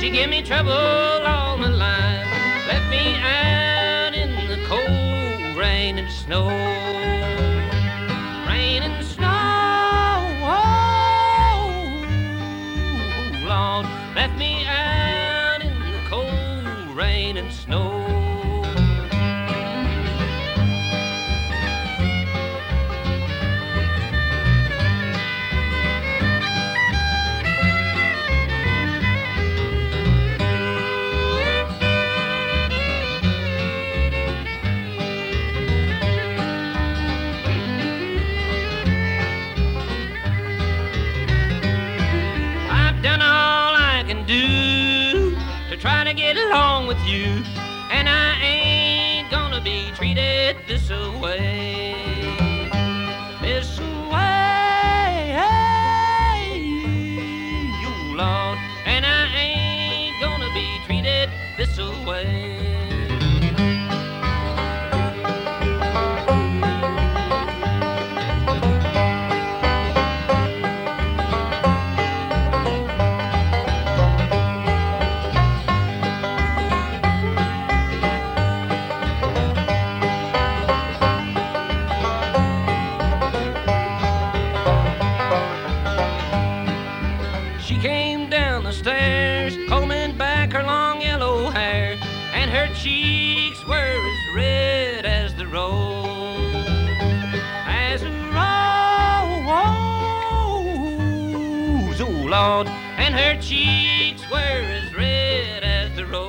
She give me trouble all my life. Left me out in the cold rain and snow. Rain and snow, oh, Lord. Left me out in the cold rain and snow. Trying to get along with you, and I ain't gonna be treated this way. This way, you Lord, and I ain't gonna be treated this way. She came down the stairs, combing back her long yellow hair, and her cheeks were as red as the rose. As a rose, oh Lord, and her cheeks were as red as the rose.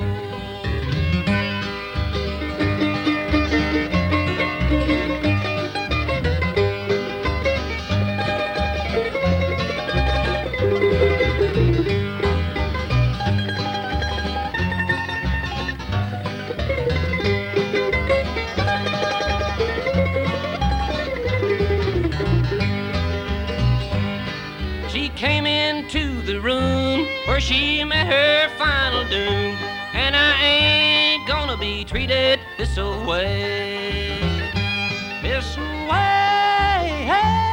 She came into the room where she met her final doom, and I ain't gonna be treated this way. This way,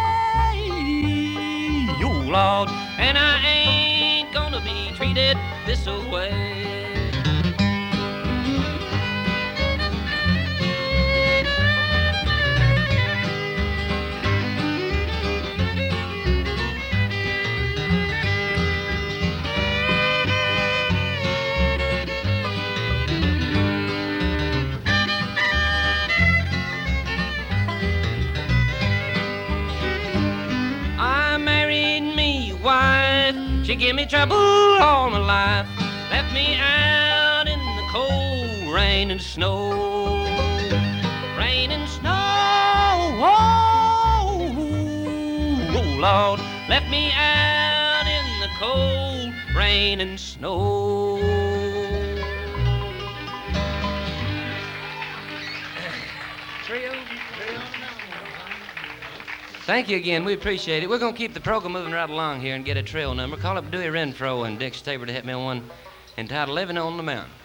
you Lord, and I ain't gonna be treated this way. She give me trouble all my life, left me out in the cold rain and snow. Rain and snow, oh Lord, left me out in the cold rain and snow. Thank you again. We appreciate it. We're going to keep the program moving right along here and get a trail number. Call up Dewey Renfro and Dick Staber to hit me on one entitled Living on the Mountain.